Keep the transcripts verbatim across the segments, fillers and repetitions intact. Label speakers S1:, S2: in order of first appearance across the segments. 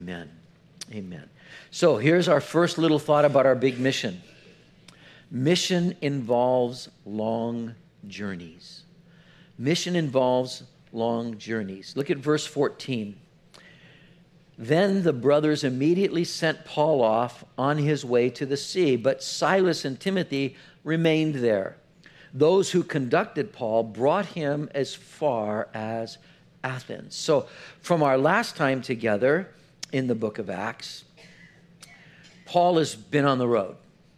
S1: Amen. Amen. So here's our first little thought about our big mission. Mission involves long journeys. Mission involves long journeys. Look at verse fourteen. Then the brothers immediately sent Paul off on his way to the sea, but Silas and Timothy remained there. Those who conducted Paul brought him as far as Athens. So from our last time together in the book of Acts, Paul has been on the road.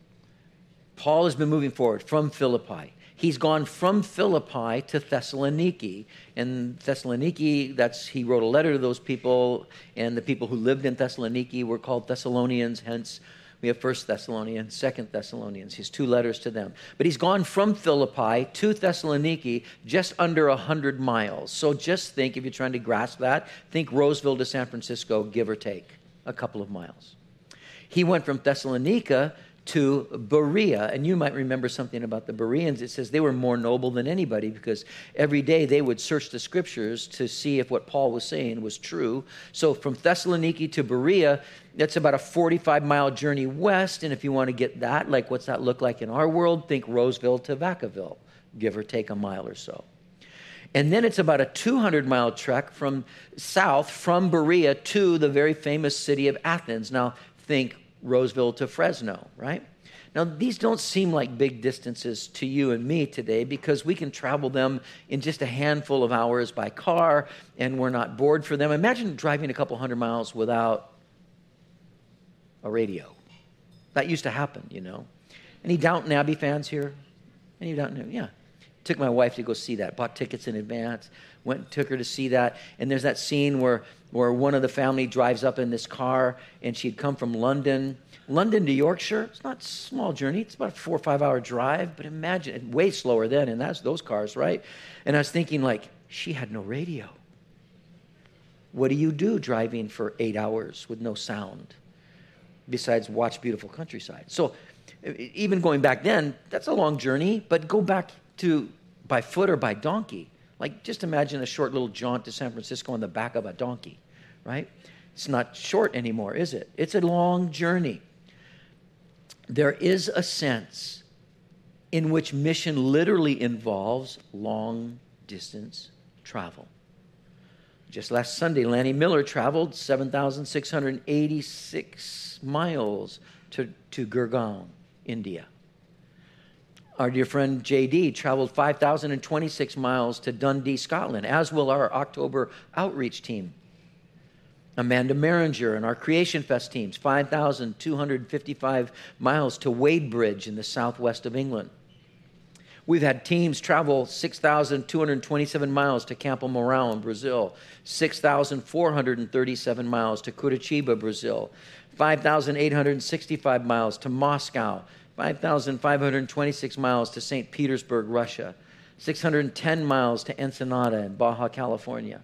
S1: Paul has been moving forward from Philippi. He's gone from Philippi to Thessaloniki. And Thessaloniki, that's he wrote a letter to those people, and the people who lived in Thessaloniki were called Thessalonians, hence we have First Thessalonians, Second Thessalonians, his two letters to them. But he's gone from Philippi to Thessaloniki, just under one hundred miles. So just think, if you're trying to grasp that, think Roseville to San Francisco, give or take a couple of miles. He went from Thessalonica to Berea, and you might remember something about the Bereans. It says they were more noble than anybody because every day they would search the scriptures to see if what Paul was saying was true. So from Thessaloniki to Berea, that's about a forty-five mile journey west, and if you want to get that, like what's that look like in our world, think Roseville to Vacaville, give or take a mile or so. And then it's about a two hundred mile trek from south, from Berea to the very famous city of Athens. Now think Roseville to Fresno, right? Now, these don't seem like big distances to you and me today because we can travel them in just a handful of hours by car and we're not bored for them. Imagine driving a couple hundred miles without a radio. That used to happen, you know. Any Downton Abbey fans here? Any Downton Abbey? Yeah. Took my wife to go see that. Bought tickets in advance. Went and took her to see that. And there's that scene where, where one of the family drives up in this car, and she'd come from London. London to Yorkshire, it's not a small journey. It's about a four or five hour drive. But imagine, way slower then, and that's those cars, right? And I was thinking, like, she had no radio. What do you do driving for eight hours with no sound besides watch beautiful countryside? So even going back then, that's a long journey, but go back to by foot or by donkey. Like, just imagine a short little jaunt to San Francisco on the back of a donkey, right? It's not short anymore, is it? It's a long journey. There is a sense in which mission literally involves long-distance travel. Just last Sunday, Lanny Miller traveled seven thousand six hundred eighty-six miles to, to Gurgaon, India. Our dear friend J D traveled five thousand twenty-six miles to Dundee, Scotland, as will our October outreach team. Amanda Maringer and our Creation Fest teams, five thousand two hundred fifty-five miles to Wadebridge in the southwest of England. We've had teams travel six thousand two hundred twenty-seven miles to Campo Mourão in Brazil, six thousand four hundred thirty-seven miles to Curitiba, Brazil, five thousand eight hundred sixty-five miles to Moscow, five thousand five hundred twenty-six miles to Saint Petersburg, Russia, six hundred ten miles to Ensenada in Baja, California.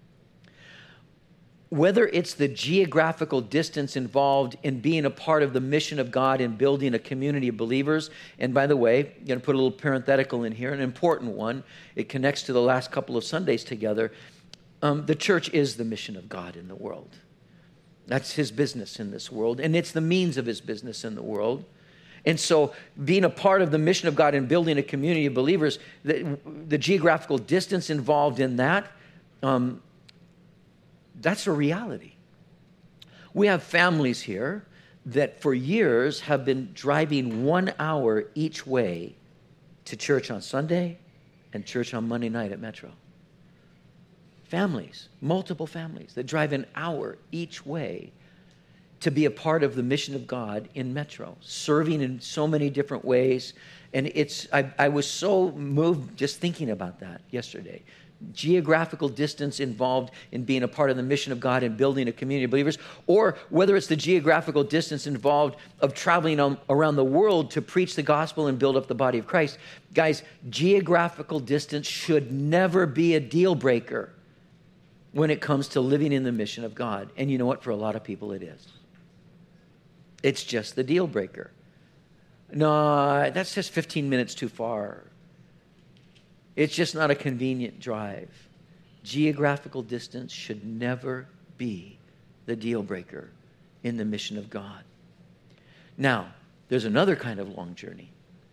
S1: Whether it's the geographical distance involved in being a part of the mission of God in building a community of believers, and by the way, I'm going to put a little parenthetical in here, an important one. It connects to the last couple of Sundays together. Um, the church is the mission of God in the world. That's his business in this world, and it's the means of his business in the world. And so being a part of the mission of God in building a community of believers, the, the geographical distance involved in that, um, that's a reality. We have families here that for years have been driving one hour each way to church on Sunday and church on Monday night at Metro. Families, multiple families that drive an hour each way to be a part of the mission of God in Metro, serving in so many different ways. And it's I, I was so moved just thinking about that yesterday. Geographical distance involved in being a part of the mission of God and building a community of believers, or whether it's the geographical distance involved of traveling on, around the world to preach the gospel and build up the body of Christ. Guys, geographical distance should never be a deal breaker when it comes to living in the mission of God. And you know what? For a lot of people, it is. It's just the deal breaker. No, that's just fifteen minutes too far. It's just not a convenient drive. Geographical distance should never be the deal breaker in the mission of God. Now, there's another kind of long journey.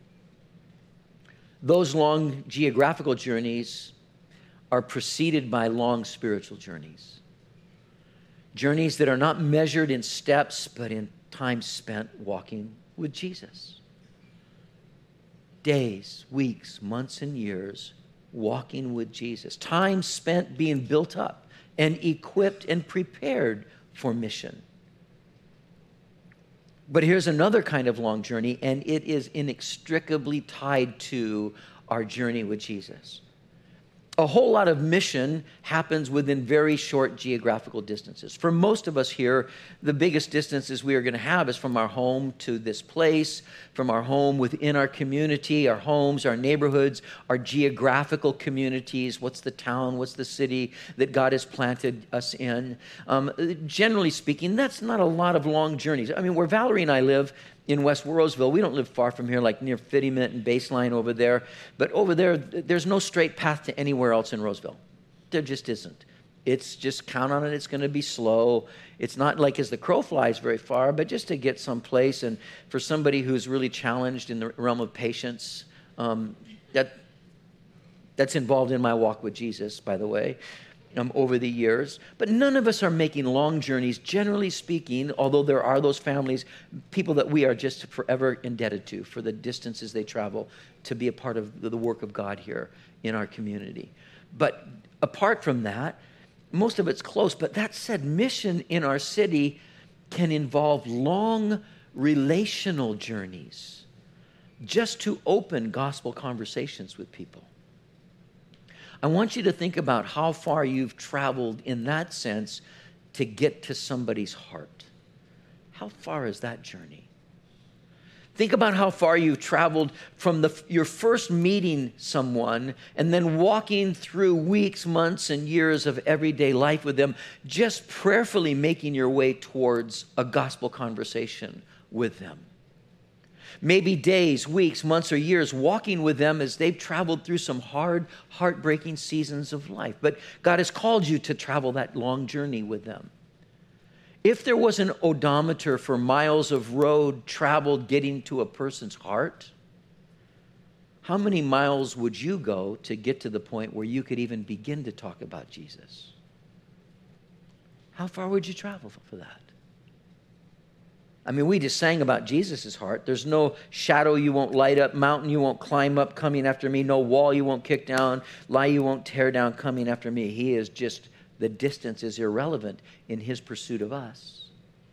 S1: Those long geographical journeys are preceded by long spiritual journeys. Journeys that are not measured in steps, but in time spent walking with Jesus. Days, weeks, months, and years walking with Jesus. Time spent being built up and equipped and prepared for mission. But here's another kind of long journey, and it is inextricably tied to our journey with Jesus. A whole lot of mission happens within very short geographical distances. For most of us here, the biggest distances we are going to have is from our home to this place, from our home within our community, our homes, our neighborhoods, our geographical communities. What's the town? What's the city that God has planted us in? Um, generally speaking, that's not a lot of long journeys. I mean, where Valerie and I live, in West Roseville, we don't live far from here, like near Fittyment and Baseline over there. But over there, there's no straight path to anywhere else in Roseville. There just isn't. It's just count on it. It's going to be slow. It's not like as the crow flies very far, but just to get someplace. And for somebody who's really challenged in the realm of patience, um, that that's involved in my walk with Jesus, by the way. Um, over the years. But none of us are making long journeys, generally speaking, although there are those families, people that we are just forever indebted to for the distances they travel to be a part of the work of God here in our community. But apart from that, most of it's close. But that said, mission in our city can involve long relational journeys just to open gospel conversations with people. I want you to think about how far you've traveled in that sense to get to somebody's heart. How far is that journey? Think about how far you've traveled from the, your first meeting someone and then walking through weeks, months, and years of everyday life with them, just prayerfully making your way towards a gospel conversation with them. Maybe days, weeks, months, or years walking with them as they've traveled through some hard, heartbreaking seasons of life. But God has called you to travel that long journey with them. If there was an odometer for miles of road traveled getting to a person's heart, how many miles would you go to get to the point where you could even begin to talk about Jesus? How far would you travel for that? I mean, we just sang about Jesus' heart. There's no shadow you won't light up, mountain you won't climb up coming after me, no wall you won't kick down, lie you won't tear down coming after me. He is just, the distance is irrelevant in his pursuit of us.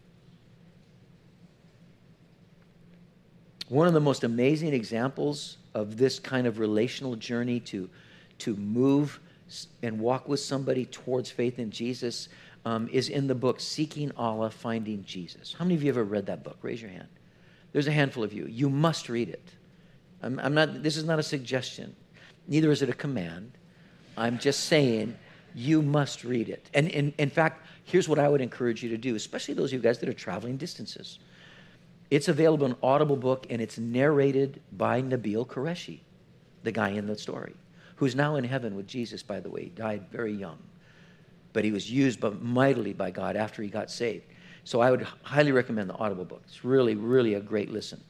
S1: One of the most amazing examples of this kind of relational journey to, to move and walk with somebody towards faith in Jesus Um, is in the book Seeking Allah, Finding Jesus. How many of you have ever read that book? Raise your hand. There's a handful of you. You must read it. I'm, I'm not. This is not a suggestion. Neither is it a command. I'm just saying you must read it. And in, in fact, here's what I would encourage you to do, especially those of you guys that are traveling distances. It's available in Audible book, and it's narrated by Nabil Qureshi, the guy in the story, who's now in heaven with Jesus, by the way. He died very young. But he was used mightily by God after he got saved. So I would highly recommend the Audible book. It's really, really a great listen.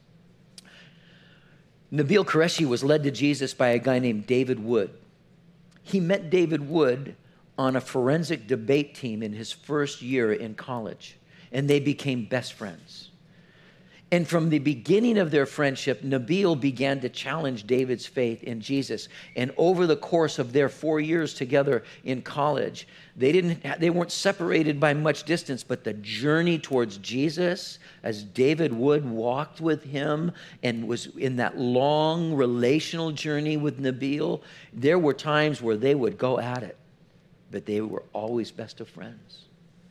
S1: Nabil Qureshi was led to Jesus by a guy named David Wood. He met David Wood on a forensic debate team in his first year in college, and they became best friends. And from the beginning of their friendship, Nabil began to challenge David's faith in Jesus. And over the course of their four years together in college, they didn't, they weren't separated by much distance, but the journey towards Jesus, as David Wood walked with him and was in that long relational journey with Nabil, there were times where they would go at it, but they were always best of friends.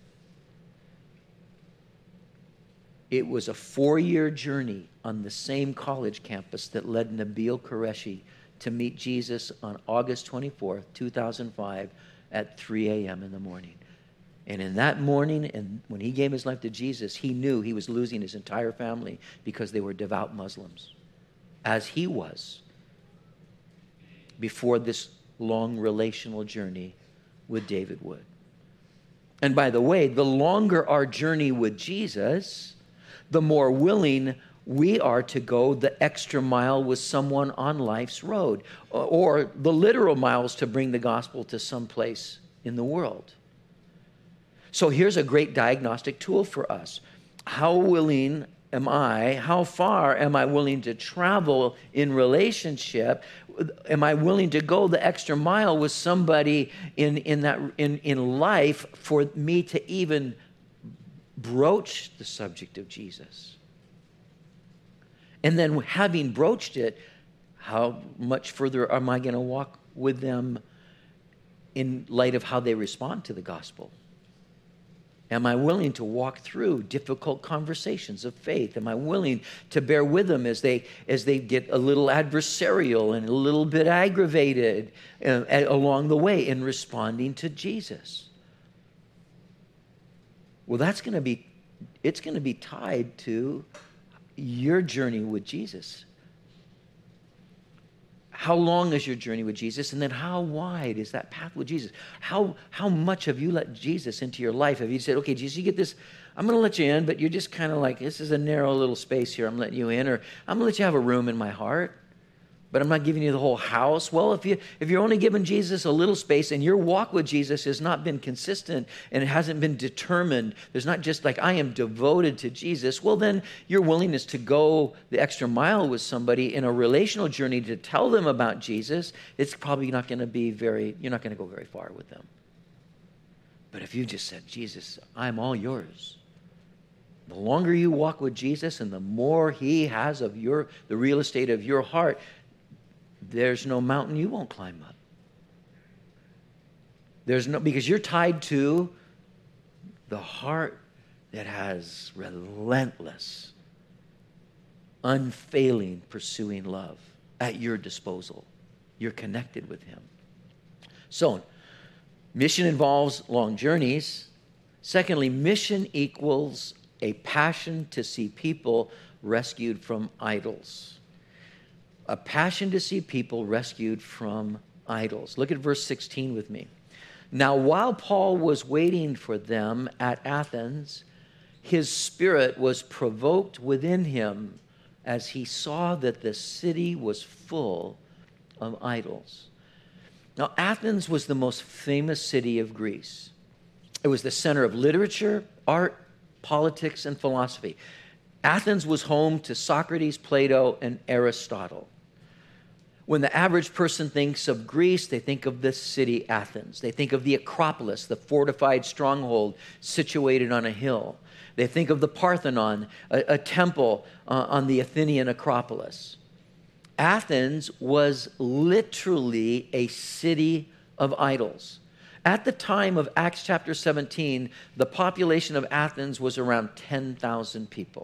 S1: It was a four-year journey on the same college campus that led Nabil Qureshi to meet Jesus on August twenty-fourth, two thousand five at three a.m. in the morning. And in that morning, and when he gave his life to Jesus, he knew he was losing his entire family because they were devout Muslims, as he was before this long relational journey with David Wood. And by the way, the longer our journey with Jesus, the more willing we are to go the extra mile with someone on life's road, or the literal miles to bring the gospel to some place in the world. So here's a great diagnostic tool for us. How willing am I, how far am I willing to travel in relationship? Am I willing to go the extra mile with somebody in, in, that, in, in life for me to even broach the subject of Jesus? And then having broached it, how much further am I going to walk with them in light of how they respond to the gospel? Am I willing to walk through difficult conversations of faith? Am I willing to bear with them as they as they get a little adversarial and a little bit aggravated uh, along the way in responding to Jesus? Well, that's going to be it's going to be tied to your journey with Jesus. How long is your journey with Jesus? And then how wide is that path with Jesus? How, how much have you let Jesus into your life? Have you said, okay, Jesus, you get this, I'm going to let you in, but you're just kind of like, this is a narrow little space here, I'm letting you in, or I'm going to let you have a room in my heart, but I'm not giving you the whole house. Well, if, you, if you're only giving Jesus a little space and your walk with Jesus has not been consistent and it hasn't been determined, there's not just like, I am devoted to Jesus, well, then your willingness to go the extra mile with somebody in a relational journey to tell them about Jesus, it's probably not going to be very, you're not going to go very far with them. But if you just said, Jesus, I'm all yours. The longer you walk with Jesus and the more he has of your, the real estate of your heart, there's no mountain you won't climb up. There's no, because you're tied to the heart that has relentless, unfailing, pursuing love at your disposal. You're connected with him. So, mission involves long journeys. Secondly, mission equals a passion to see people rescued from idols. A passion to see people rescued from idols. Look at verse sixteen with me. Now, while Paul was waiting for them at Athens, his spirit was provoked within him as he saw that the city was full of idols. Now, Athens was the most famous city of Greece. It was the center of literature, art, politics, and philosophy. Athens was home to Socrates, Plato, and Aristotle. When the average person thinks of Greece, they think of this city, Athens. They think of the Acropolis, the fortified stronghold situated on a hill. They think of the Parthenon, a, a temple uh, on the Athenian Acropolis. Athens was literally a city of idols. At the time of Acts chapter seventeen, the population of Athens was around ten thousand people.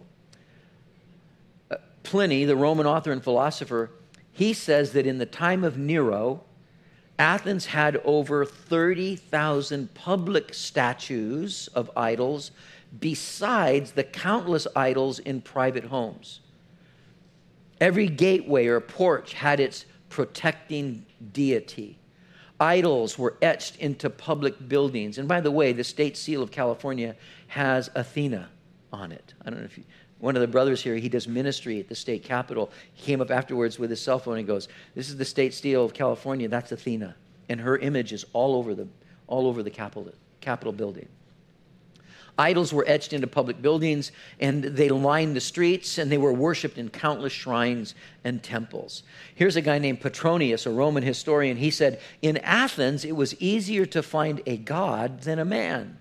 S1: Uh, Pliny, the Roman author and philosopher, he says that in the time of Nero, Athens had over thirty thousand public statues of idols besides the countless idols in private homes. Every gateway or porch had its protecting deity. Idols were etched into public buildings. And by the way, the state seal of California has Athena on it. I don't know if you... One of the brothers here, he does ministry at the state capitol. He came up afterwards with his cell phone and goes, this is the state seal of California, that's Athena. And her image is all over the, all over the capitol, capitol building. Idols were etched into public buildings, and they lined the streets, and they were worshipped in countless shrines and temples. Here's a guy named Petronius, a Roman historian. He said, in Athens, it was easier to find a god than a man.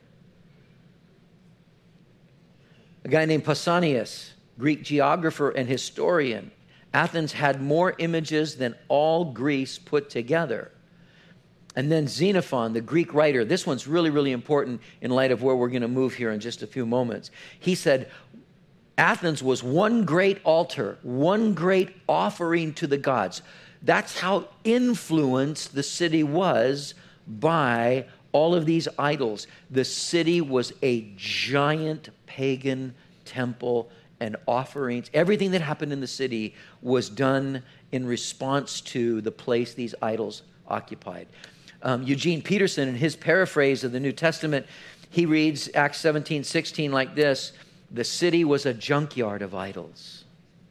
S1: A guy named Pausanias, Greek geographer and historian. Athens had more images than all Greece put together. And then Xenophon, the Greek writer, this one's really, really important in light of where we're going to move here in just a few moments. He said, Athens was one great altar, one great offering to the gods. That's how influenced the city was by all of these idols. The city was a giant pagan temple and offerings. Everything that happened in the city was done in response to the place these idols occupied. Um, Eugene Peterson, in his paraphrase of the New Testament, He reads Acts seventeen sixteen like this: the city was a junkyard of idols.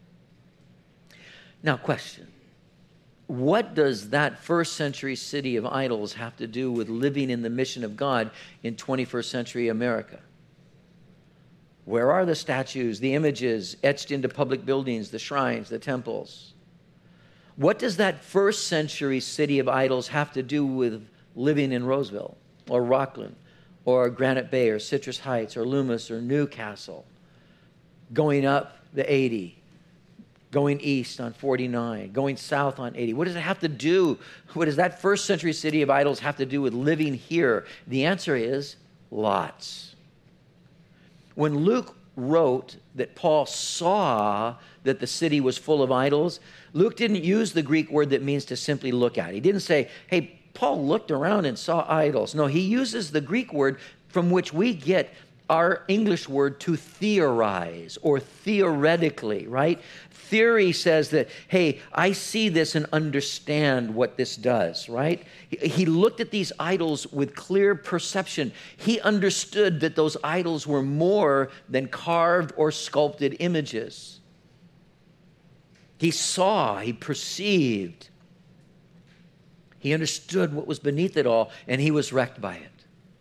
S1: Now, question. What does that first century city of idols have to do with living in the mission of God in twenty-first century America? Where are the statues, the images etched into public buildings, the shrines, the temples? What does that first century city of idols have to do with living in Roseville or Rockland or Granite Bay or Citrus Heights or Loomis or Newcastle? Going up the eighty, going east on forty-nine, going south on eighty. What does it have to do? What does that first century city of idols have to do with living here? The answer is lots. When Luke wrote that Paul saw that the city was full of idols, Luke didn't use the Greek word that means to simply look at. He didn't say, hey, Paul looked around and saw idols. No, he uses the Greek word from which we get our English word to theorize or theoretically, right? Theory says that, hey, I see this and understand what this does, right? He looked at these idols with clear perception. He understood that those idols were more than carved or sculpted images. He saw, he perceived. He understood what was beneath it all, and he was wrecked by it.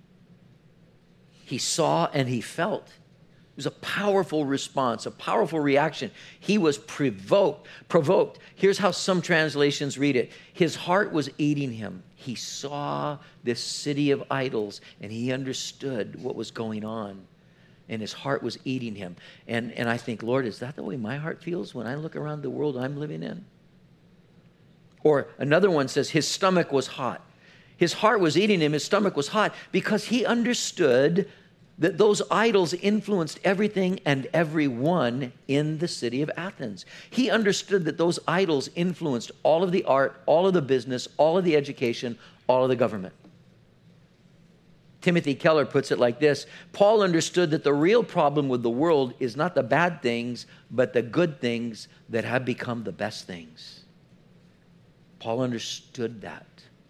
S1: He saw and he felt. It was a powerful response, a powerful reaction. He was provoked. Provoked. Here's how some translations read it. His heart was eating him. He saw this city of idols, and he understood what was going on, and his heart was eating him. And, and I think, Lord, is that the way my heart feels when I look around the world I'm living in? Or another one says his stomach was hot. His heart was eating him, his stomach was hot, because he understood that those idols influenced everything and everyone in the city of Athens. He understood that those idols influenced all of the art, all of the business, all of the education, all of the government. Timothy Keller puts it like this: Paul understood that the real problem with the world is not the bad things, but the good things that have become the best things. Paul understood that.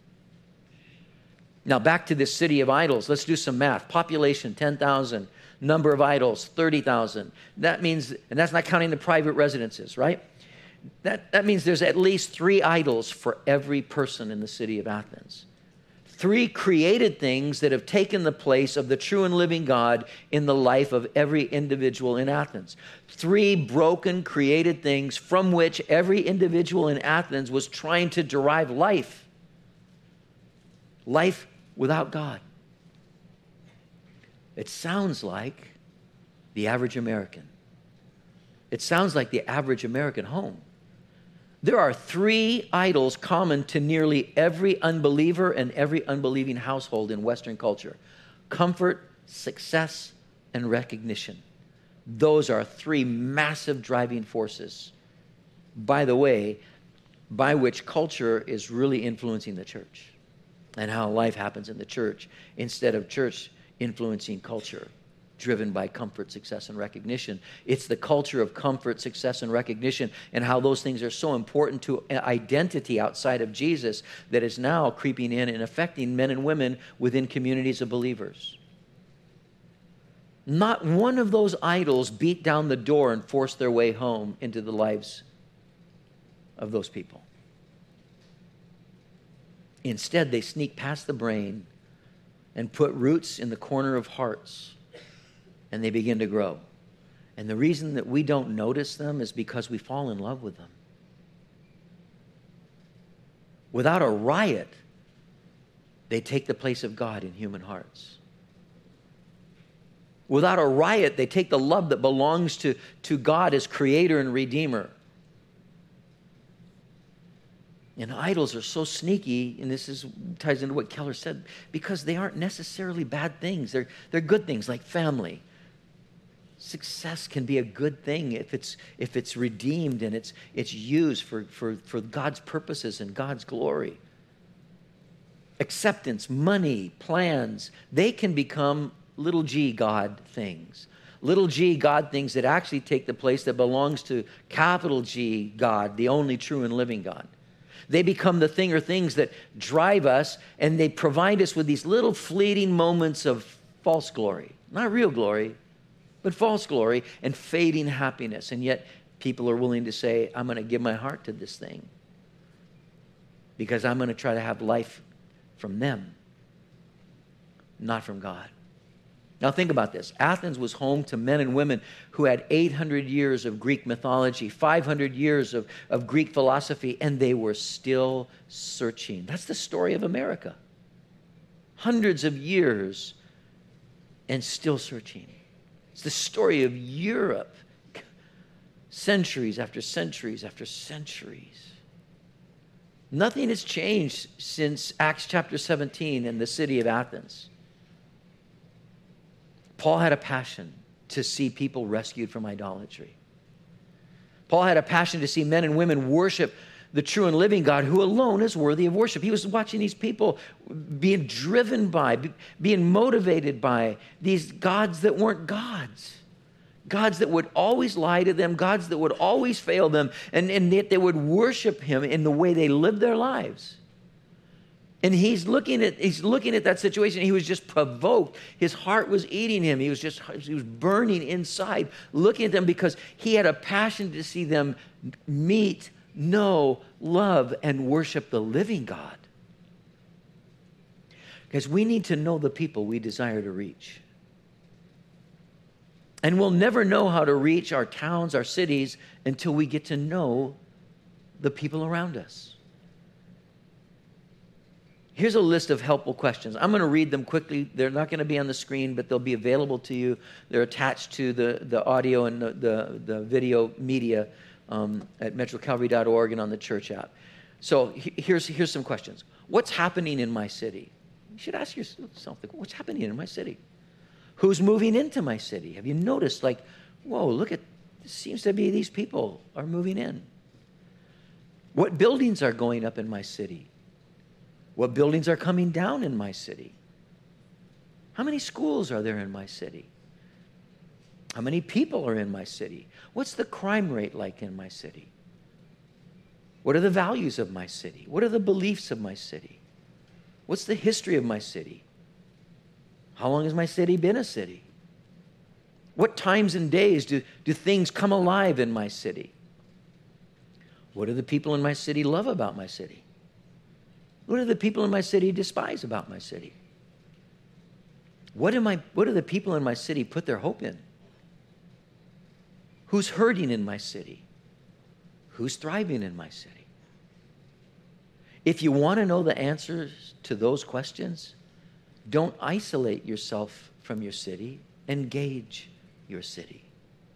S1: Now back to this city of idols. Let's do some math. Population, ten thousand. Number of idols, thirty thousand. That means, and that's not counting the private residences, right? That, that means there's at least three idols for every person in the city of Athens. Three created things that have taken the place of the true and living God in the life of every individual in Athens. Three broken created things from which every individual in Athens was trying to derive life. Life without God. It sounds like the average American. It sounds like the average American home. There are three idols common to nearly every unbeliever and every unbelieving household in Western culture: comfort, success, and recognition. Those are three massive driving forces, by the way, by which culture is really influencing the church, and how life happens in the church instead of church influencing culture, driven by comfort, success, and recognition. It's the culture of comfort, success, and recognition, and how those things are so important to identity outside of Jesus that is now creeping in and affecting men and women within communities of believers. Not one of those idols beat down the door and forced their way home into the lives of those people. Instead, they sneak past the brain and put roots in the corner of hearts, and they begin to grow. And the reason that we don't notice them is because we fall in love with them. Without a riot, they take the place of God in human hearts. Without a riot, they take the love that belongs to, to God as creator and redeemer. And idols are so sneaky, and this is ties into what Keller said, because they aren't necessarily bad things. They're, they're good things like family. Success can be a good thing if it's, if it's redeemed and it's, it's used for, for, for God's purposes and God's glory. Acceptance, money, plans, they can become little g God things. Little g God things that actually take the place that belongs to capital G God, the only true and living God. They become the thing or things that drive us, and they provide us with these little fleeting moments of false glory. Not real glory, but false glory and fading happiness. And yet people are willing to say, I'm going to give my heart to this thing because I'm going to try to have life from them, not from God. Now think about this. Athens was home to men and women who had eight hundred years of Greek mythology, five hundred years of, of Greek philosophy, and they were still searching. That's the story of America. Hundreds of years and still searching. It's the story of Europe. Centuries after centuries after centuries. Nothing has changed since Acts chapter seventeen in the city of Athens. Paul had a passion to see people rescued from idolatry. Paul had a passion to see men and women worship the true and living God who alone is worthy of worship. He was watching these people being driven by, being motivated by these gods that weren't gods. Gods that would always lie to them, gods that would always fail them, and, and yet they would worship him in the way they lived their lives. And he's looking at he's looking at that situation. He was just provoked. His heart was eating him. He was just he was burning inside, looking at them because he had a passion to see them meet, know, love, and worship the living God. Because we need to know the people we desire to reach. And we'll never know how to reach our towns, our cities, until we get to know the people around us. Here's a list of helpful questions. I'm going to read them quickly. They're not going to be on the screen, but they'll be available to you. They're attached to the, the audio and the, the, the video media um, at metro calvary dot org and on the church app. So here's, here's some questions. What's happening in my city? You should ask yourself, what's happening in my city? Who's moving into my city? Have you noticed, like, whoa, look at, it seems to be these people are moving in. What buildings are going up in my city? What buildings are coming down in my city? How many schools are there in my city? How many people are in my city? What's the crime rate like in my city? What are the values of my city? What are the beliefs of my city? What's the history of my city? How long has my city been a city? What times and days do, do things come alive in my city? What do the people in my city love about my city? What do the people in my city despise about my city? What am I, what do the people in my city put their hope in? Who's hurting in my city? Who's thriving in my city? If you want to know the answers to those questions, don't isolate yourself from your city. Engage your city.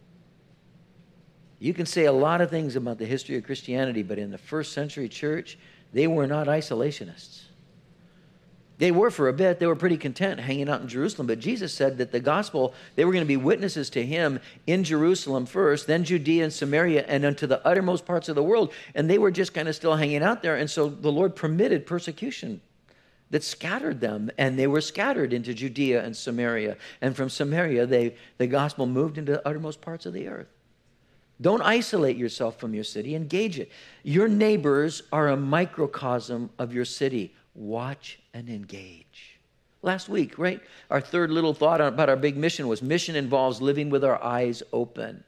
S1: You can say a lot of things about the history of Christianity, but in the first century church, they were not isolationists. They were for a bit. They were pretty content hanging out in Jerusalem. But Jesus said that the gospel, they were going to be witnesses to him in Jerusalem first, then Judea and Samaria, and unto the uttermost parts of the world. And they were just kind of still hanging out there. And so the Lord permitted persecution that scattered them. And they were scattered into Judea and Samaria. And from Samaria, they, the gospel moved into the uttermost parts of the earth. Don't isolate yourself from your city. Engage it. Your neighbors are a microcosm of your city. Watch and engage. Last week, right? Our third little thought about our big mission was mission involves living with our eyes open.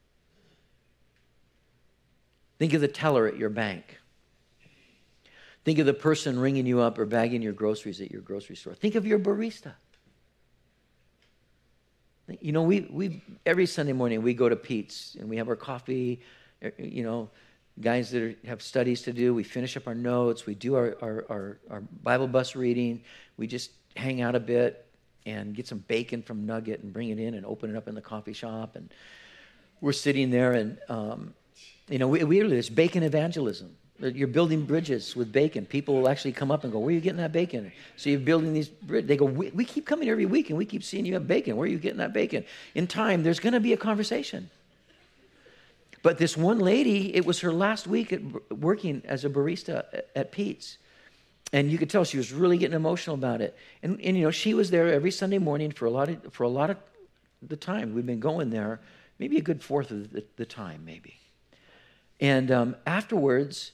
S1: Think of the teller at your bank. Think of the person ringing you up or bagging your groceries at your grocery store. Think of your barista. You know, we we every Sunday morning we go to Pete's and we have our coffee. You know, guys that are, have studies to do. We finish up our notes. We do our, our our our Bible bus reading. We just hang out a bit and get some bacon from Nugget and bring it in and open it up in the coffee shop. And we're sitting there and um, you know, we we there's bacon evangelism. You're building bridges with bacon. People will actually come up and go, where are you getting that bacon? So you're building these bridges. They go, we, we keep coming every week and we keep seeing you have bacon. Where are you getting that bacon? In time, there's going to be a conversation. But this one lady, it was her last week at working as a barista at, at Pete's. And you could tell she was really getting emotional about it. And, and you know, she was there every Sunday morning for a lot of, for a lot of the time. We've been going there, maybe a good fourth of the, the time, maybe. And um, afterwards,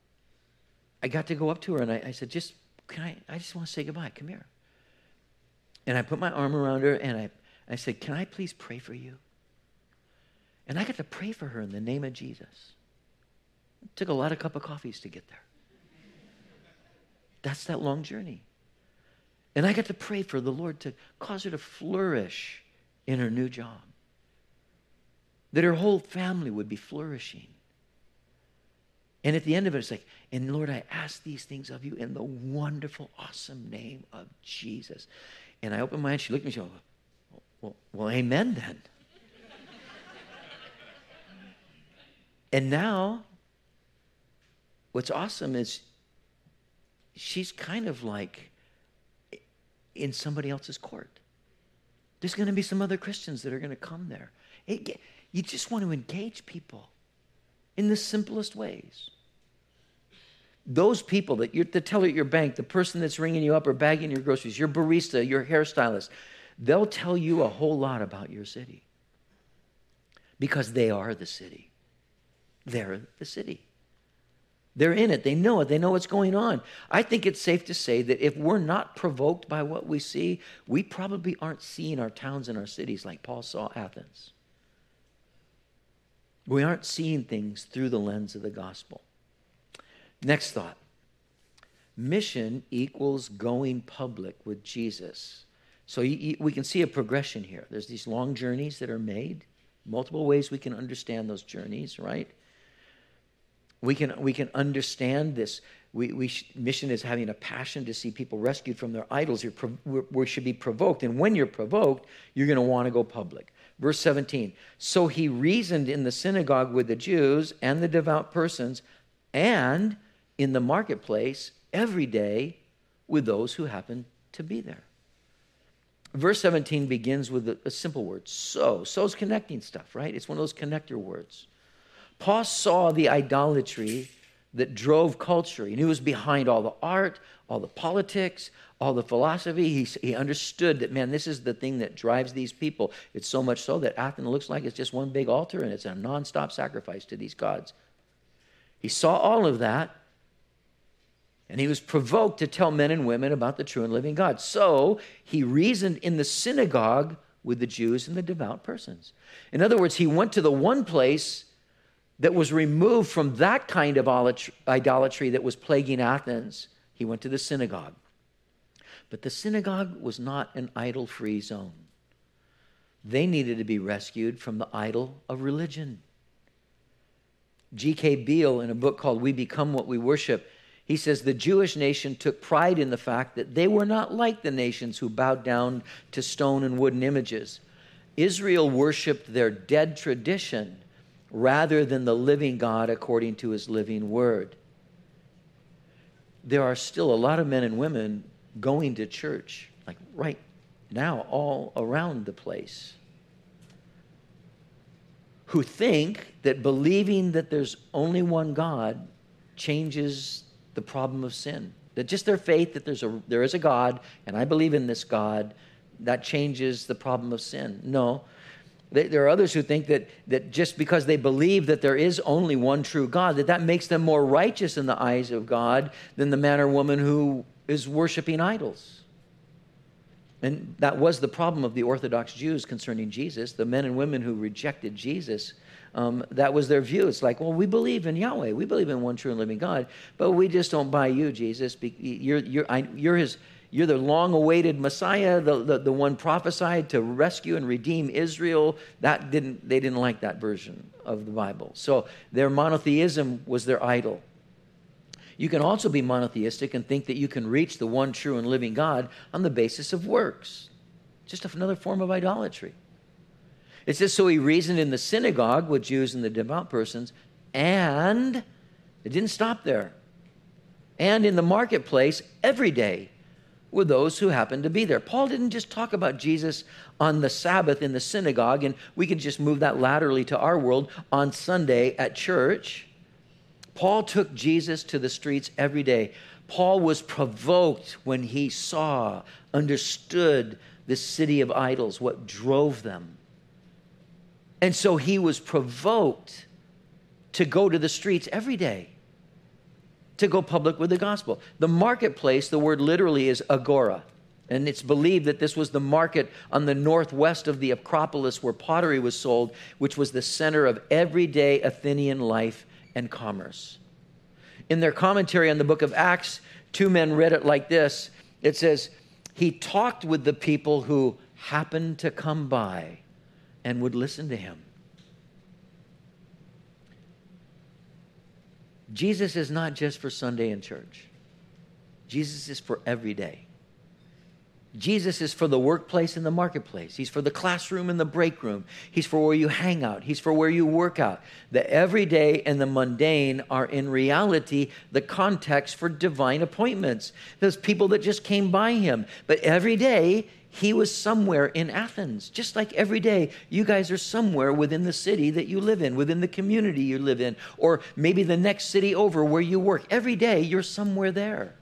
S1: I got to go up to her and I, I said, just, can I, I just want to say goodbye. Come here. And I put my arm around her, and I, I said, can I please pray for you? And I got to pray for her in the name of Jesus. It took a lot of cup of coffees to get there. That's that long journey. And I got to pray for the Lord to cause her to flourish in her new job. That her whole family would be flourishing. And at the end of it, it's like, and Lord, I ask these things of you in the wonderful, awesome name of Jesus. And I opened my eyes, she looked at me, she goes, well, well, amen then. And now, what's awesome is she's kind of like in somebody else's court. There's going to be some other Christians that are going to come there. It, you just want to engage people in the simplest ways. Those people that you're the teller at your bank, the person that's ringing you up or bagging your groceries, your barista, your hairstylist, they'll tell you a whole lot about your city because they are the city. They're the city. They're in it. They know it. They know what's going on. I think it's safe to say that if we're not provoked by what we see, we probably aren't seeing our towns and our cities like Paul saw Athens. We aren't seeing things through the lens of the gospel. Next thought. Mission equals going public with Jesus. So you, you, we can see a progression here. There's these long journeys that are made. Multiple ways we can understand those journeys, right? We can we can understand this. We, we sh- mission is having a passion to see people rescued from their idols. You're prov- we should be provoked. And when you're provoked, you're going to want to go public. Verse seventeen, so he reasoned in the synagogue with the Jews and the devout persons and in the marketplace every day with those who happened to be there. Verse seventeen begins with a, a simple word, so. So's connecting stuff, right? It's one of those connector words. Paul saw the idolatry that drove culture. He knew it was behind all the art, all the politics, all the philosophy. He, he understood that, man, this is the thing that drives these people. It's so much so that Athens looks like it's just one big altar and it's a nonstop sacrifice to these gods. He saw all of that, and he was provoked to tell men and women about the true and living God. So he reasoned in the synagogue with the Jews and the devout persons. In other words, he went to the one place that was removed from that kind of idolatry that was plaguing Athens. He went to the synagogue. But the synagogue was not an idol-free zone. They needed to be rescued from the idol of religion. G K Beale, in a book called We Become What We Worship, he says the Jewish nation took pride in the fact that they were not like the nations who bowed down to stone and wooden images. Israel worshiped their dead tradition rather than the living God according to his living word. There are still a lot of men and women going to church, like right now, all around the place, who think that believing that there's only one God changes the problem of sin. That just their faith that there's a there is a God, and I believe in this God, that changes the problem of sin. No. There are others who think that, that just because they believe that there is only one true God, that that makes them more righteous in the eyes of God than the man or woman who is worshiping idols. And that was the problem of the Orthodox Jews concerning Jesus. The men and women who rejected Jesus, um, that was their view. It's like, well, we believe in Yahweh. We believe in one true and living God, but we just don't buy you, Jesus. You're, you're, I, you're his... You're the long-awaited Messiah, the, the, the one prophesied to rescue and redeem Israel. That didn't they didn't like that version of the Bible. So their monotheism was their idol. You can also be monotheistic and think that you can reach the one true and living God on the basis of works. Just another form of idolatry. It says, so he reasoned in the synagogue with Jews and the devout persons, and it didn't stop there. And in the marketplace every day, with those who happened to be there. Paul didn't just talk about Jesus on the Sabbath in the synagogue, and we can just move that laterally to our world on Sunday at church. Paul took Jesus to the streets every day. Paul was provoked when he saw, understood this city of idols, what drove them. And so he was provoked to go to the streets every day, to go public with the gospel. The marketplace, the word literally is agora. And it's believed that this was the market on the northwest of the Acropolis where pottery was sold, which was the center of everyday Athenian life and commerce. In their commentary on the book of Acts, two men read it like this. It says, he talked with the people who happened to come by and would listen to him. Jesus is not just for Sunday in church. Jesus is for every day. Jesus is for the workplace and the marketplace. He's for the classroom and the break room. He's for where you hang out. He's for where you work out. The everyday and the mundane are in reality the context for divine appointments. Those people that just came by him. But every day he was somewhere in Athens. Just like every day you guys are somewhere within the city that you live in, within the community you live in, or maybe the next city over where you work. Every day you're somewhere there.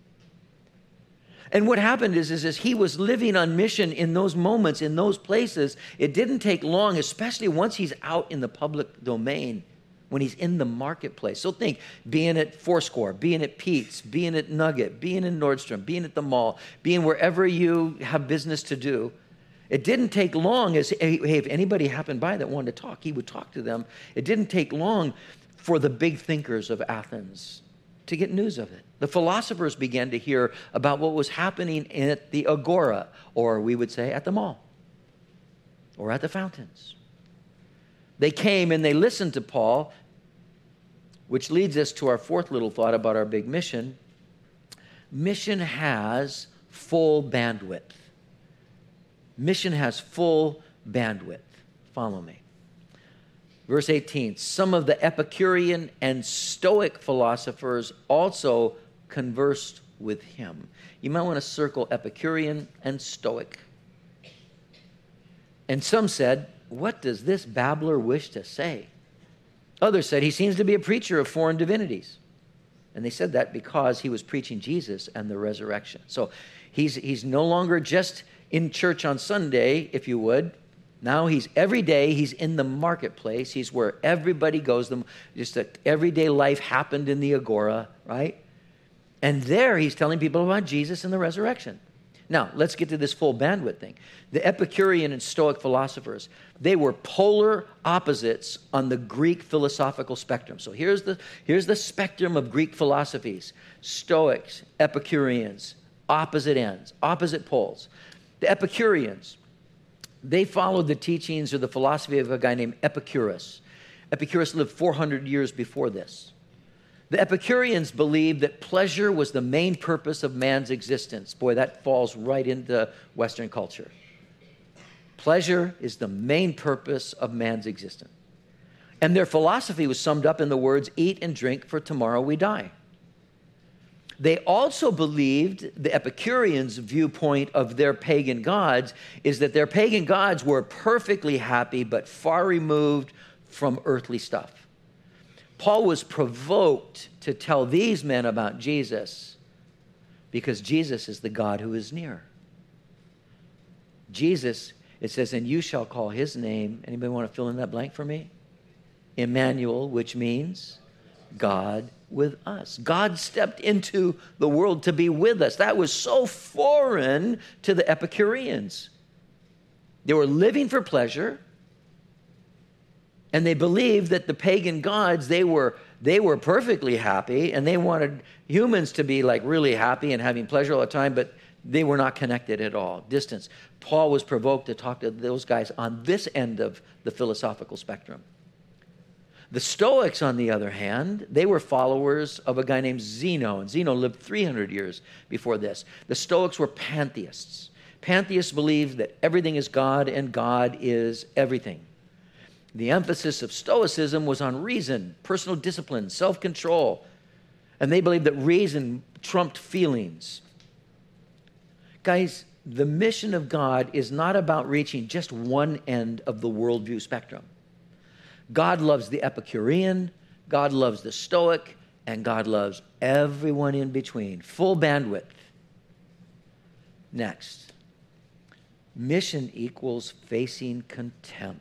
S1: And what happened is, is, is he was living on mission in those moments, in those places. It didn't take long, especially once he's out in the public domain, when he's in the marketplace. So think, being at Foursquare, being at Pete's, being at Nugget, being in Nordstrom, being at the mall, being wherever you have business to do. It didn't take long as, hey, if anybody happened by that wanted to talk, he would talk to them. It didn't take long for the big thinkers of Athens to get news of it. The philosophers began to hear about what was happening at the agora, or we would say at the mall, or at the fountains. They came and they listened to Paul, which leads us to our fourth little thought about our big mission. Mission has full bandwidth. Mission has full bandwidth. Follow me. Verse eighteen, some of the Epicurean and Stoic philosophers also conversed with him. You might want to circle Epicurean and Stoic. And some said, what does this babbler wish to say? Others said, he seems to be a preacher of foreign divinities. And they said that because he was preaching Jesus and the resurrection. So he's, he's no longer just in church on Sunday, if you would. Now he's every day, he's in the marketplace. He's where everybody goes. Just a everyday life happened in the agora, right? And there he's telling people about Jesus and the resurrection. Now, let's get to this full bandwidth thing. The Epicurean and Stoic philosophers, they were polar opposites on the Greek philosophical spectrum. So here's the, here's the spectrum of Greek philosophies. Stoics, Epicureans, opposite ends, opposite poles. The Epicureans, they followed the teachings or the philosophy of a guy named Epicurus. Epicurus lived four hundred years before this. The Epicureans believed that pleasure was the main purpose of man's existence. Boy, that falls right into Western culture. Pleasure is the main purpose of man's existence. And their philosophy was summed up in the words, eat and drink, for tomorrow we die. They also believed, the Epicureans' viewpoint of their pagan gods is that their pagan gods were perfectly happy but far removed from earthly stuff. Paul was provoked to tell these men about Jesus because Jesus is the God who is near. Jesus, it says, and you shall call his name. Anybody want to fill in that blank for me? Emmanuel, which means God with us. God stepped into the world to be with us. That was so foreign to the Epicureans. They were living for pleasure. And they believed that the pagan gods, they were, they were perfectly happy, and they wanted humans to be like really happy and having pleasure all the time, but they were not connected at all. Distance. Paul was provoked to talk to those guys on this end of the philosophical spectrum. The Stoics, on the other hand, they were followers of a guy named Zeno, and Zeno lived three hundred years before this. The Stoics were pantheists. Pantheists believed that everything is God and God is everything. The emphasis of Stoicism was on reason, personal discipline, self-control. And they believed that reason trumped feelings. Guys, the mission of God is not about reaching just one end of the worldview spectrum. God loves the Epicurean, God loves the Stoic, and God loves everyone in between. Full bandwidth. Next, mission equals facing contempt.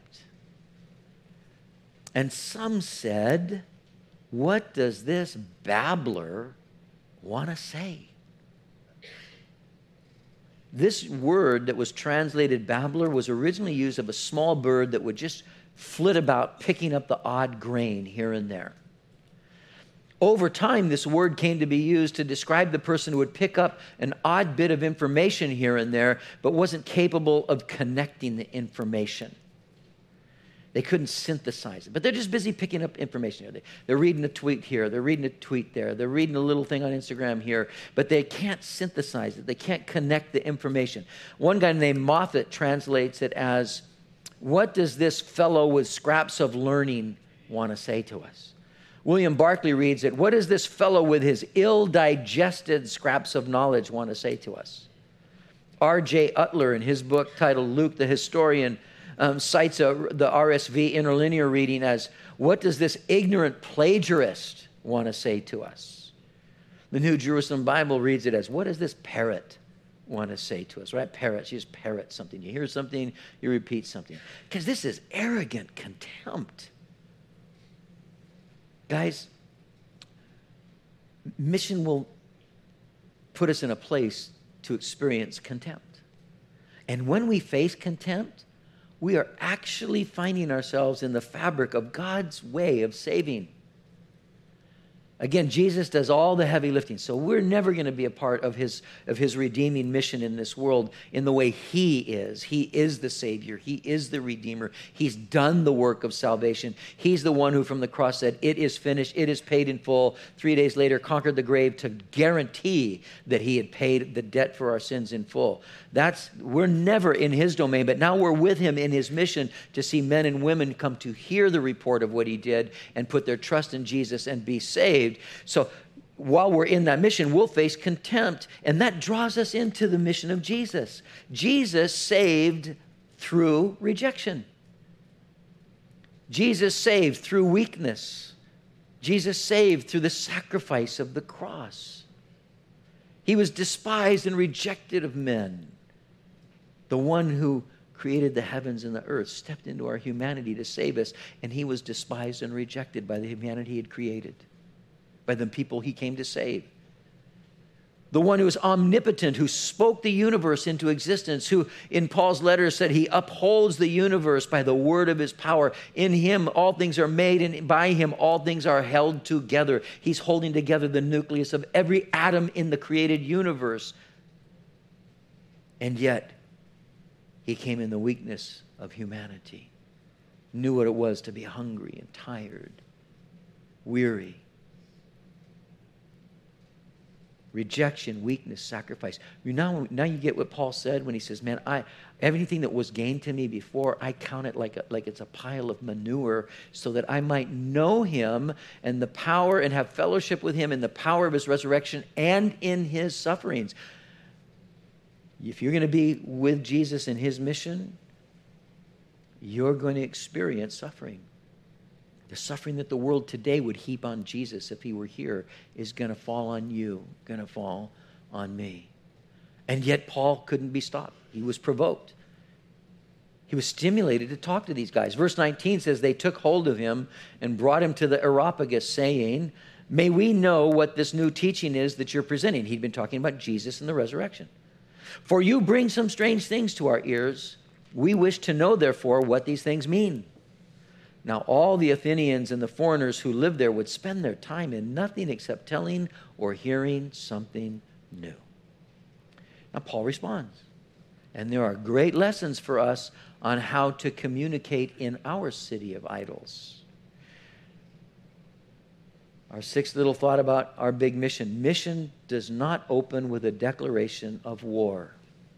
S1: And some said, what does this babbler want to say? This word that was translated babbler was originally used of a small bird that would just flit about, picking up the odd grain here and there. Over time, this word came to be used to describe the person who would pick up an odd bit of information here and there, but wasn't capable of connecting the information. They couldn't synthesize it, but they're just busy picking up information here. They, they're reading a tweet here, they're reading a tweet there, they're reading a little thing on Instagram here, but they can't synthesize it. They can't connect the information. One guy named Moffat translates it as, what does this fellow with scraps of learning want to say to us? William Barclay reads it, what does this fellow with his ill-digested scraps of knowledge want to say to us? R J Utler, in his book titled Luke the Historian, um, cites a, the R S V interlinear reading as, what does this ignorant plagiarist want to say to us? The New Jerusalem Bible reads it as, what does this parrot want to say to us? Right? Parrots, you just parrot something. You hear something, you repeat something. Because this is arrogant contempt. Guys, mission will put us in a place to experience contempt. And when we face contempt, we are actually finding ourselves in the fabric of God's way of saving. Again, Jesus does all the heavy lifting, so we're never going to be a part of his, of his redeeming mission in this world in the way he is. He is the Savior. He is the Redeemer. He's done the work of salvation. He's the one who from the cross said, it is finished, it is paid in full. Three days later, conquered the grave to guarantee that he had paid the debt for our sins in full. That's, we're never in his domain, but now we're with him in his mission to see men and women come to hear the report of what he did and put their trust in Jesus and be saved. So while we're in that mission, we'll face contempt, and that draws us into the mission of Jesus. Jesus saved through rejection. Jesus saved through weakness. Jesus saved through the sacrifice of the cross. He was despised and rejected of men. The one who created the heavens and the earth stepped into our humanity to save us, and he was despised and rejected by the humanity he had created, by the people he came to save. The one who is omnipotent, who spoke the universe into existence, who in Paul's letters said he upholds the universe by the word of his power. In him all things are made, and by him all things are held together. He's holding together the nucleus of every atom in the created universe. And yet, he came in the weakness of humanity, knew what it was to be hungry and tired, weary. Rejection, weakness, sacrifice. You now, now you get what Paul said when he says, man, I everything that was gained to me before, I count it like, a, like it's a pile of manure so that I might know him and the power and have fellowship with him in the power of his resurrection and in his sufferings. If you're going to be with Jesus in his mission, you're going to experience suffering. The suffering that the world today would heap on Jesus if he were here is going to fall on you, going to fall on me. And yet Paul couldn't be stopped. He was provoked. He was stimulated to talk to these guys. Verse nineteen says, they took hold of him and brought him to the Areopagus, saying, may we know what this new teaching is that you're presenting. He'd been talking about Jesus and the resurrection. For you bring some strange things to our ears. We wish to know, therefore, what these things mean. Now all the Athenians and the foreigners who lived there would spend their time in nothing except telling or hearing something new. Now Paul responds. And there are great lessons for us on how to communicate in our city of idols. Our sixth little thought about our big mission. Mission does not open with a declaration of war.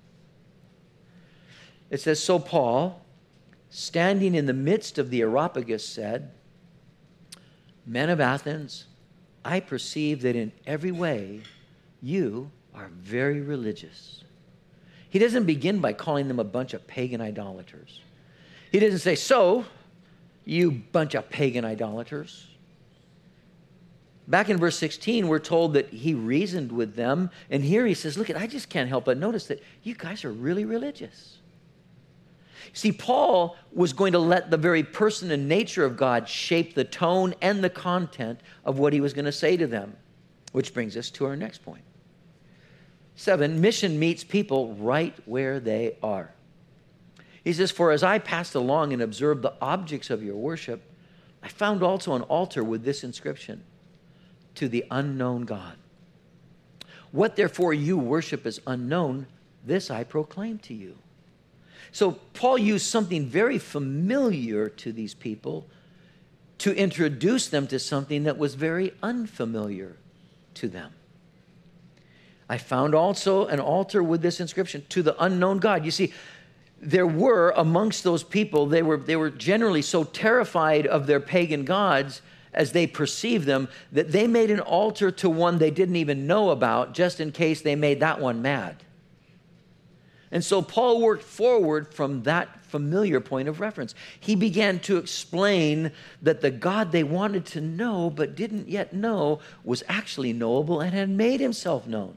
S1: It says, so Paul, standing in the midst of the Areopagus, said, men of Athens, I perceive that in every way you are very religious. He doesn't begin by calling them a bunch of pagan idolaters. He doesn't say, so, you bunch of pagan idolaters. Back in verse sixteen, we're told that he reasoned with them. And here he says, look, I just can't help but notice that you guys are really religious. See, Paul was going to let the very person and nature of God shape the tone and the content of what he was going to say to them, which brings us to our next point. seven, mission meets people right where they are. He says, for as I passed along and observed the objects of your worship, I found also an altar with this inscription, to the unknown God. What therefore you worship as unknown, this I proclaim to you. So Paul used something very familiar to these people to introduce them to something that was very unfamiliar to them. I found also an altar with this inscription, to the unknown God. You see, there were amongst those people, they were, they were generally so terrified of their pagan gods as they perceived them, that they made an altar to one they didn't even know about, just in case they made that one mad. And so Paul worked forward from that familiar point of reference. He began to explain that the God they wanted to know but didn't yet know was actually knowable and had made himself known.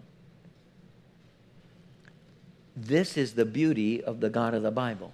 S1: This is the beauty of the God of the Bible.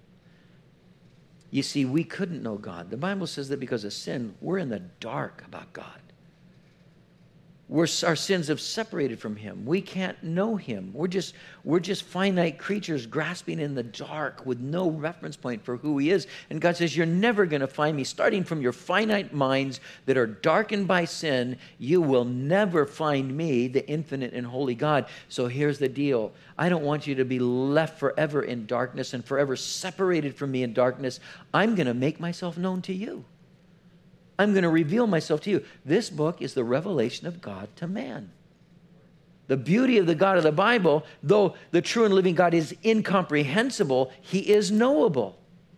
S1: You see, we couldn't know God. The Bible says that because of sin, we're in the dark about God. We're, our sins have separated from him. We can't know him. We're just, we're just finite creatures grasping in the dark with no reference point for who he is. And God says, you're never going to find me. Starting from your finite minds that are darkened by sin, you will never find me, the infinite and holy God. So here's the deal. I don't want you to be left forever in darkness and forever separated from me in darkness. I'm going to make myself known to you. I'm going to reveal myself to you. This book is the revelation of God to man. The beauty of the God of the Bible, though the true and living God is incomprehensible, he is knowable.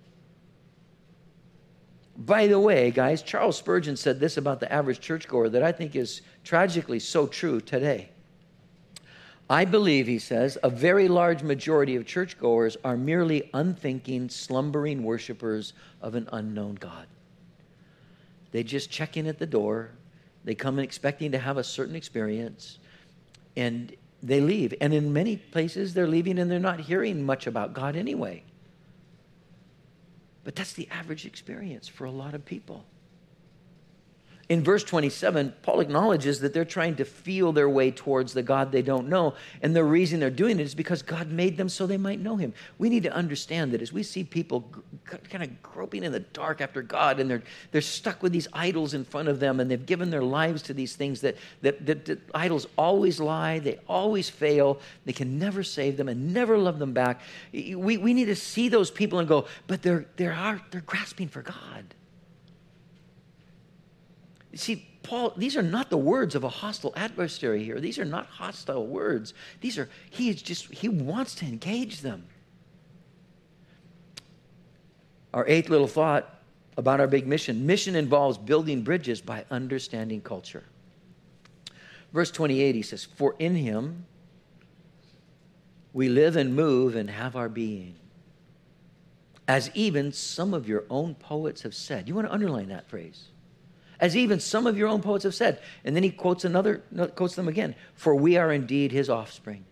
S1: By the way, guys, Charles Spurgeon said this about the average churchgoer that I think is tragically so true today. I believe, he says, a very large majority of churchgoers are merely unthinking, slumbering worshipers of an unknown God. They just check in at the door. They come in expecting to have a certain experience, and they leave. And in many places, they're leaving and they're not hearing much about God anyway. But that's the average experience for a lot of people. In verse twenty-seven, Paul acknowledges that they're trying to feel their way towards the God they don't know. And the reason they're doing it is because God made them so they might know him. We need to understand that as we see people g- kind of groping in the dark after God, and they're, they're stuck with these idols in front of them, and they've given their lives to these things that, that, that, that idols always lie, they always fail, they can never save them and never love them back. We, we need to see those people and go, but they're, they're, they're grasping for God. See, Paul, these are not the words of a hostile adversary here. These are not hostile words. These are, he is just, he wants to engage them. Our eighth little thought about our big mission. Mission involves building bridges by understanding culture. Verse twenty-eight, he says, for in him we live and move and have our being. As even some of your own poets have said. You want to underline that phrase. As even some of your own poets have said. And then he quotes another, quotes them again. For we are indeed his offspring.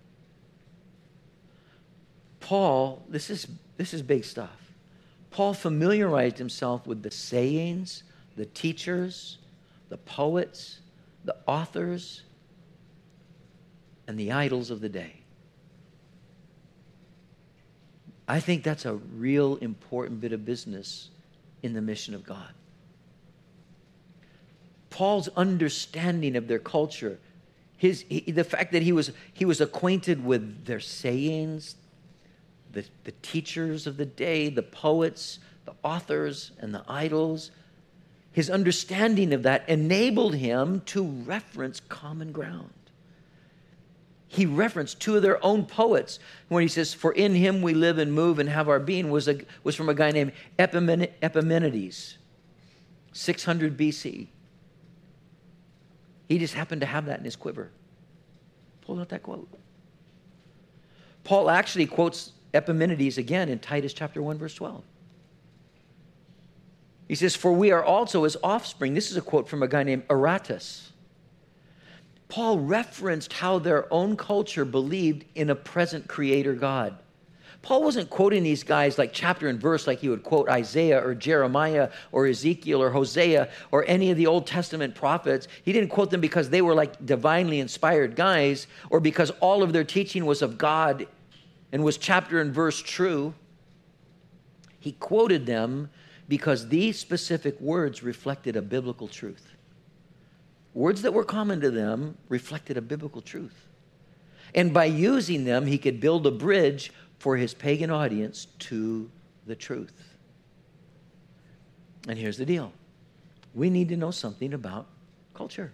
S1: Paul, this is, this is big stuff. Paul familiarized himself with the sayings, the teachers, the poets, the authors, and the idols of the day. I think that's a real important bit of business in the mission of God. Paul's understanding of their culture, his he, the fact that he was he was acquainted with their sayings, the, the teachers of the day, the poets, the authors, and the idols, his understanding of that enabled him to reference common ground. He referenced two of their own poets when he says, for in him we live and move and have our being, was, a, was from a guy named Epimen- Epimenides, six hundred B C. He just happened to have that in his quiver. Pulled out that quote. Paul actually quotes Epimenides again in Titus chapter one, verse twelve. He says, for we are also his offspring. This is a quote from a guy named Aratus. Paul referenced how their own culture believed in a present creator God. Paul wasn't quoting these guys like chapter and verse like he would quote Isaiah or Jeremiah or Ezekiel or Hosea or any of the Old Testament prophets. He didn't quote them because they were like divinely inspired guys or because all of their teaching was of God and was chapter and verse true. He quoted them because these specific words reflected a biblical truth. Words that were common to them reflected a biblical truth. And by using them, he could build a bridge for his pagan audience to the truth. And here's the deal. We need to know something about culture.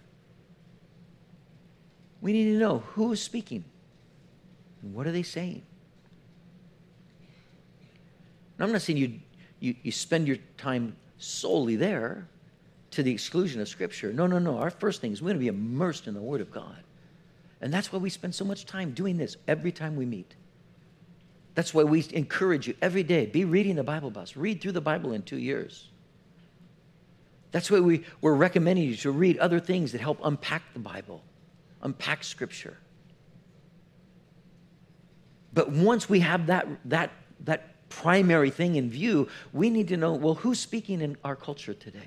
S1: We need to know who is speaking and what are they saying. And I'm not saying you, you, you spend your time solely there to the exclusion of Scripture. No, no, no. Our first thing is we're going to be immersed in the Word of God. And that's why we spend so much time doing this every time we meet. That's why we encourage you every day, be reading the Bible bus. Read through the Bible in two years. That's why we, we're recommending you to read other things that help unpack the Bible, unpack Scripture. But once we have that, that, that primary thing in view, we need to know, well, who's speaking in our culture today?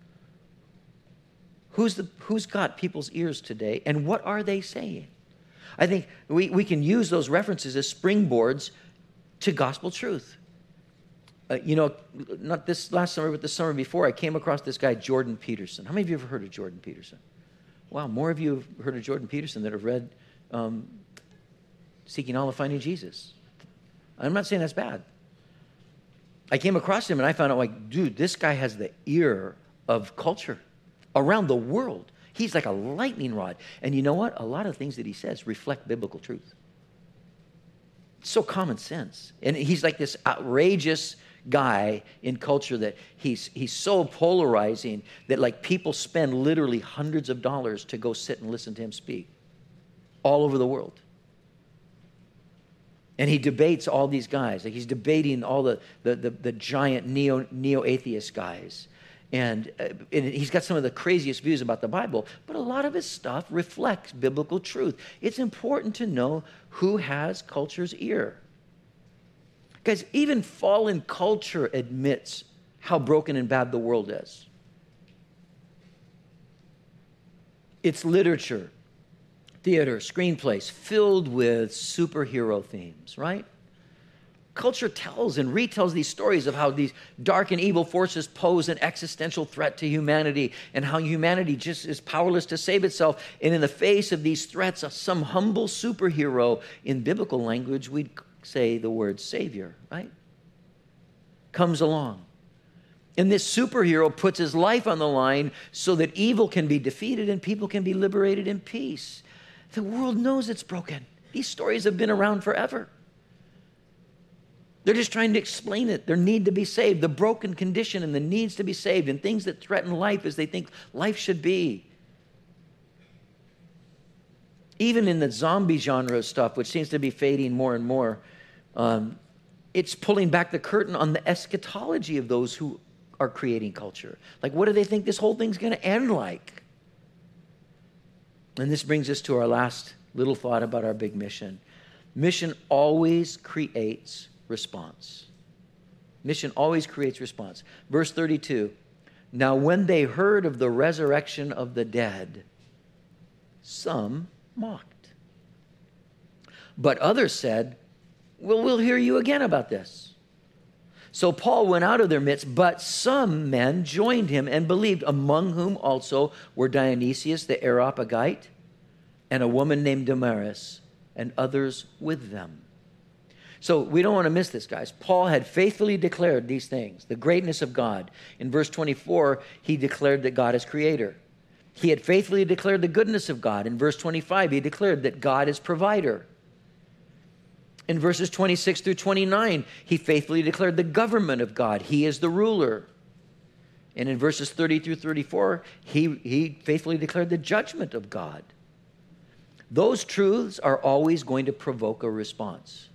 S1: Who's, the, who's got people's ears today, and what are they saying? I think we, we can use those references as springboards to gospel truth. Uh, you know, not this last summer, but the summer before, I came across this guy, Jordan Peterson. How many of you have ever heard of Jordan Peterson? Wow, more of you have heard of Jordan Peterson that have read um, Seeking Olive, Finding Jesus. I'm not saying that's bad. I came across him and I found out, like, dude, this guy has the ear of culture. Around the world. He's like a lightning rod. And you know what? A lot of things that he says reflect biblical truth. It's so common sense. And he's like this outrageous guy in culture that he's he's so polarizing that like people spend literally hundreds of dollars to go sit and listen to him speak all over the world. And he debates all these guys. Like he's debating all the the, the, the giant neo neo-atheist guys. And, uh, and he's got some of the craziest views about the Bible, but a lot of his stuff reflects biblical truth. It's important to know who has culture's ear. Guys, even fallen culture admits how broken and bad the world is. It's literature, theater, screenplays filled with superhero themes, right? Culture tells and retells these stories of how these dark and evil forces pose an existential threat to humanity and how humanity just is powerless to save itself. And in the face of these threats, some humble superhero, in biblical language, we'd say the word savior, right? Comes along. And this superhero puts his life on the line so that evil can be defeated and people can be liberated in peace. The world knows it's broken. These stories have been around forever. They're just trying to explain it. Their need to be saved, the broken condition and the needs to be saved, and things that threaten life as they think life should be. Even in the zombie genre of stuff, which seems to be fading more and more, um, it's pulling back the curtain on the eschatology of those who are creating culture. Like, what do they think this whole thing's going to end like? And this brings us to our last little thought about our big mission. Mission always creates response. Mission always creates response. Verse thirty-two, now when they heard of the resurrection of the dead, some mocked. But others said, well, we'll hear you again about this. So Paul went out of their midst, but some men joined him and believed, among whom also were Dionysius the Areopagite and a woman named Damaris and others with them. So we don't want to miss this, guys. Paul had faithfully declared these things, the greatness of God. In verse twenty-four, he declared that God is creator. He had faithfully declared the goodness of God. In verse twenty-five, he declared that God is provider. In verses twenty-six through twenty-nine, he faithfully declared the government of God. He is the ruler. And in verses thirty through thirty-four, he, he faithfully declared the judgment of God. Those truths are always going to provoke a response.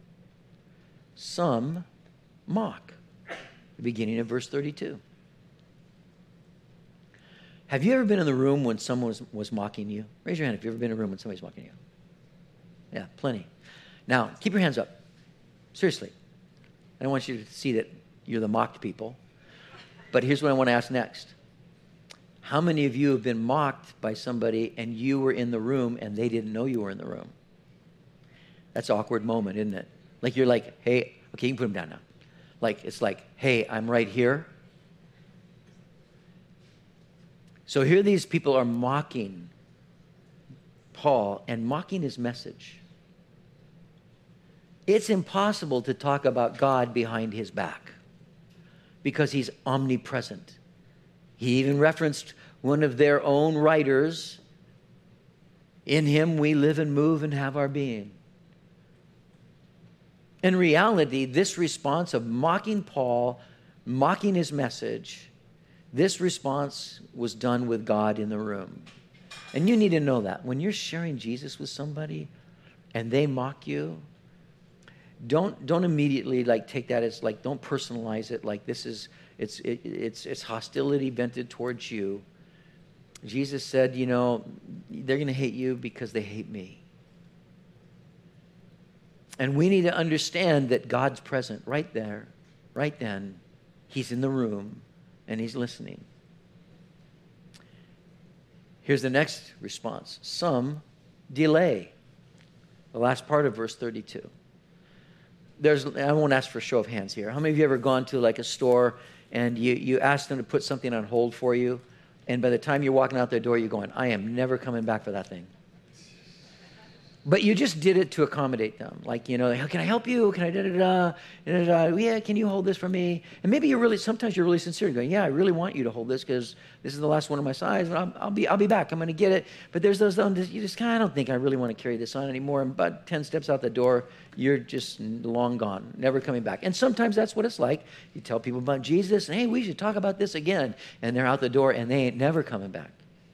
S1: Some mock. The beginning of verse thirty-two. Have you ever been in the room when someone was, was mocking you? Raise your hand if you've ever been in a room when somebody's mocking you. Yeah, plenty. Now, keep your hands up. Seriously. I don't want you to see that you're the mocked people. But here's what I want to ask next. How many of you have been mocked by somebody and you were in the room and they didn't know you were in the room? That's an awkward moment, isn't it? Like you're like, hey, okay, you can put them down now. Like, it's like, hey, I'm right here. So here these people are mocking Paul and mocking his message. It's impossible to talk about God behind his back because he's omnipresent. He even referenced one of their own writers, in him we live and move and have our being. In reality, this response of mocking Paul, mocking his message, this response was done with God in the room. And you need to know that. When you're sharing Jesus with somebody and they mock you, don't don't immediately like take that as like, don't personalize it like this is, it's it, it's it's hostility vented towards you. Jesus said, you know, they're going to hate you because they hate me. And we need to understand that God's present right there, right then. He's in the room and he's listening. Here's the next response. Some delay. The last part of verse thirty-two. There's, I won't ask for a show of hands here. How many of you ever gone to like a store and you, you ask them to put something on hold for you, and by the time you're walking out the door, you're going, I am never coming back for that thing. But you just did it to accommodate them. Like, you know, like, can I help you? Can I da-da-da? Da-da-da? Yeah, can you hold this for me? And maybe you're really, sometimes you're really sincere going, yeah, I really want you to hold this because this is the last one of my size. And I'll, I'll be I'll be back. I'm going to get it. But there's those, you just kind of don't think I really want to carry this on anymore. And about ten steps out the door, you're just long gone, never coming back. And sometimes that's what it's like. You tell people about Jesus, and hey, we should talk about this again. And they're out the door and they ain't never coming back.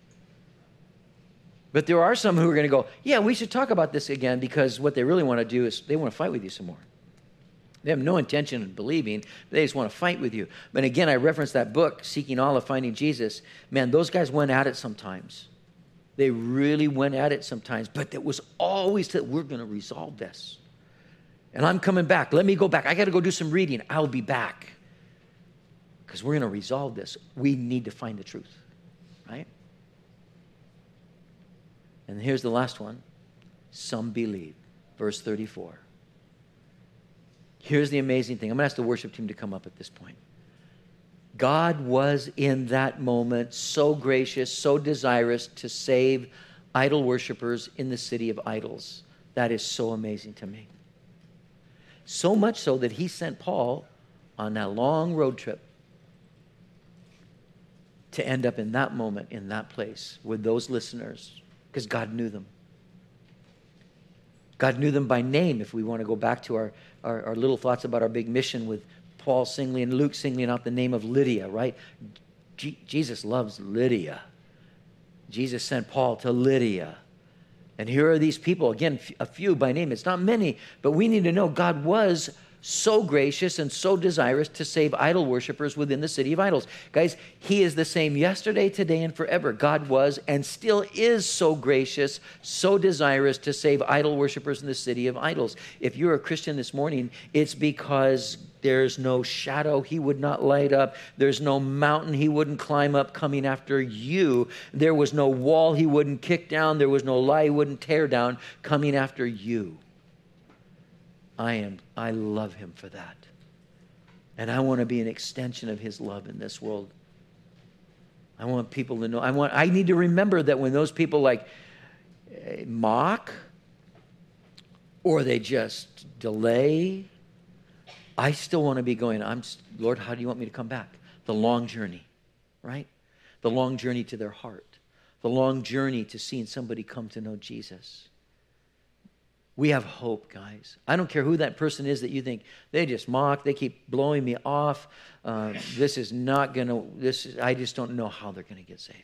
S1: But there are some who are going to go, yeah, we should talk about this again, because what they really want to do is they want to fight with you some more. They have no intention of believing. They just want to fight with you. But again, I referenced that book, Seeking Olive, Finding Jesus. Man, those guys went at it sometimes. They really went at it sometimes. But it was always that we're going to resolve this. And I'm coming back. Let me go back. I got to go do some reading. I'll be back. Because we're going to resolve this. We need to find the truth. Right? And here's the last one. Some believe. Verse thirty-four. Here's the amazing thing. I'm going to ask the worship team to come up at this point. God was in that moment so gracious, so desirous to save idol worshipers in the city of idols. That is so amazing to me. So much so that he sent Paul on that long road trip to end up in that moment, in that place, with those listeners. Because God knew them. God knew them by name. If we want to go back to our, our, our little thoughts about our big mission with Paul singling and Luke singling out the name of Lydia, right? G- Jesus loves Lydia. Jesus sent Paul to Lydia. And here are these people, again, a few by name. It's not many, but we need to know God was so gracious and so desirous to save idol worshipers within the city of idols. Guys, he is the same yesterday, today, and forever. God was and still is so gracious, so desirous to save idol worshipers in the city of idols. If you're a Christian this morning, it's because there's no shadow he would not light up. There's no mountain he wouldn't climb up coming after you. There was no wall he wouldn't kick down. There was no lie he wouldn't tear down coming after you. I am, I love him for that. And I want to be an extension of his love in this world. I want people to know, I want, I need to remember that when those people like mock or they just delay, I still want to be going, I'm, Lord, how do you want me to come back? The long journey, right? The long journey to their heart. The long journey to seeing somebody come to know Jesus. We have hope, guys. I don't care who that person is that you think, they just mock, they keep blowing me off. Uh, this is not going to, this is, I just don't know how they're going to get saved.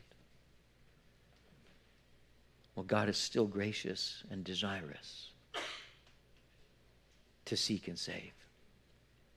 S1: Well, God is still gracious and desirous to seek and save.